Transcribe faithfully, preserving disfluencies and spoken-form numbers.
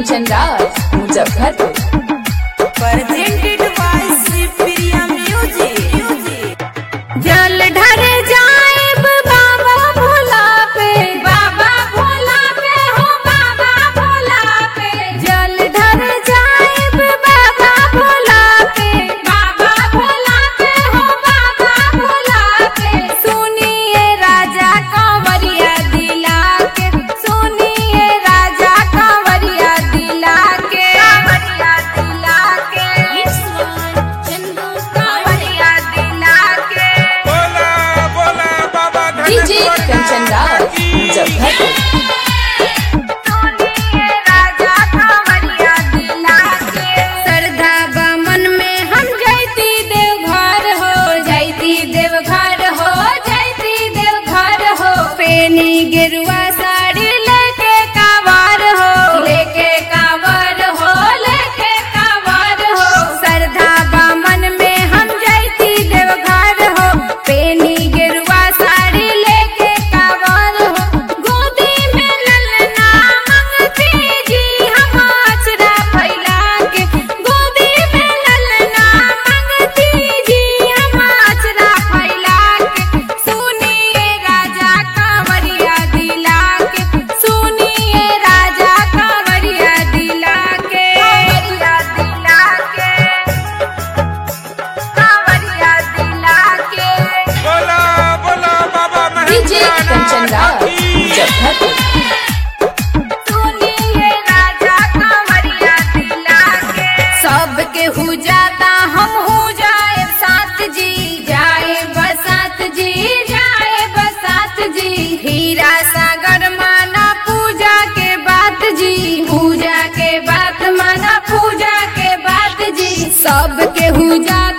Kanchan Raj Muzaffarpur. presented by Sri Priya Music। जल ढर जाएब बाबा भोला पे, बाबा भोला पे हो बाबा भोला पे। जल ढर जाएब बाबा भोला पे, बाबा भोला पे हो बाबा भोला पे। सुनिए राजा कांवरिया दिला के, सुनिए राजा कांवरिया दिला के, कांवरिया दिला के, कांवरिया दिला के। बोला बोला बाबा डीजे कंचन राज मुजफ्फरपुर। सुनिए राजा कांवरिया दिला के। श्रद्धा बा मन में हम जैती देवघर हो, जैती देवघर हो, जैती देवघर हो। पेनी गेरुआ साड़ी लेके कांवर हो, लेके कांवर हो, लेके कांवर हो। श्रद्धा बा मन में हम जैती देवघर हो, पेनी गेरुआ साड़ी लेके कांवर हो। गोदी में ललना मंगती जी हम आचरा फैला के, गोदी में ललना मंगती जी हम आचरा फैला के। सुनिए राजा कांवरिया दिला के, सुनिए राजा कांवरिया दिला के, कांवरिया दिला के, कांवरिया दिला के। बोला बोला बाबा डीजे कंचन राज मुजफ्फरपुर। सुनिए राजा कांवरिया दिला के। सबके हो जाता हम हो जाए साथ जी, जाए बसात जी, जाए बसात जी। हीरा सागर माना पूजा के बात जी, पूजा के बात माना पूजा के बात जी। सबके हो जाता